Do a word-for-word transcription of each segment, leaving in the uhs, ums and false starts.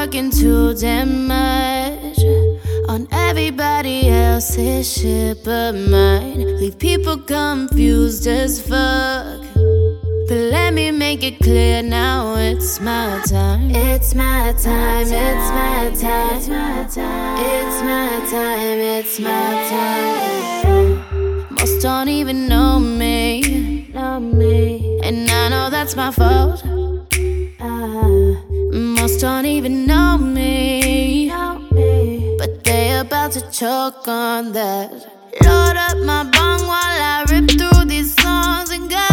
working too damn much on everybody else's shit but mine. Leave people confused as fuck. But let me make it clear now, it's my time. It's my time, it's my time. It's my time, it's my time, it's my time. Most don't even know me, know me. And I know that's my fault. uh, Most don't even know me, know me. But they about to choke on that. Load up my bong while I rip through these songs and go.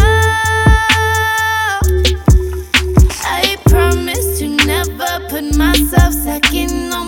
I promise to never put myself second no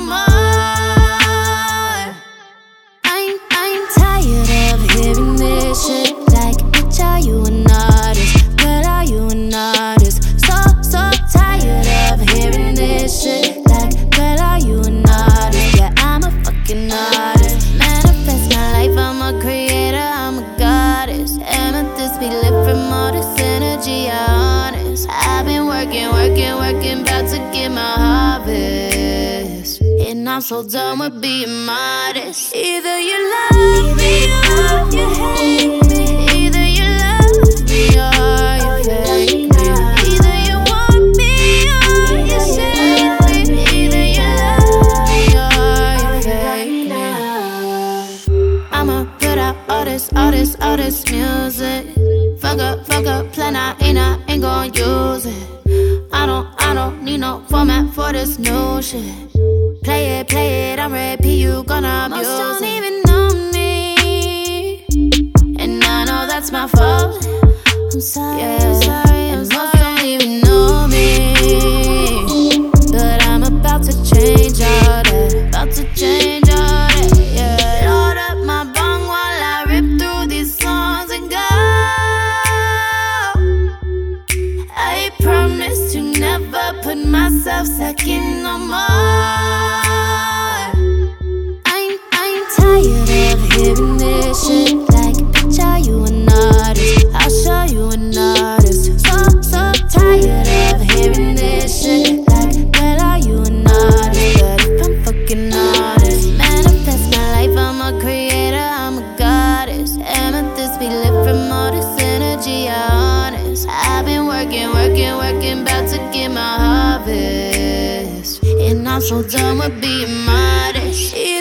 more. I'm, I'm tired of hearing this shit. Like, bitch, are you an artist? Girl, are you an artist? So, so tired of hearing this shit. Like, girl, are you an artist? Yeah, I'm a fucking artist. Manifest my life, I'm a creator, I'm a goddess. Amethyst be lit from all this energy, I'm honest. I've been working, working, working, about to get my harvest. And I'm so done with being modest. Either you love me or you hate me. Either you love me or you fake me. Either you want me or you shake me. Either you love me or you fake me. I'ma put out all this, all this, all this music. Fuck up, fuck up, plan I ain't, I ain't gon' use it. I don't, I don't need no format for this new shit. Play it, play it, I'm ready, you gonna abuse it. Most don't even know me, and I know that's my fault. I'm sorry, yeah. I'm sorry, I'm and sorry. Most don't even know me, but I'm about to change all that. About to change all that, yeah. Load up my bong while I rip through these songs and go. I promise to never put myself second no more. I'm, I'm tired of hearing this shit. Like, bitch, are you an artist? I'll show you an artist. So, so tired of hearing this shit. Like, girl, are you an artist? But if I'm fucking honest, manifest my life, I'm a creator, I'm a goddess. Amethyst be lit from all this energy, I'm honest. I've been working, working, working, about to get my harvest. And I'm so done with being modest.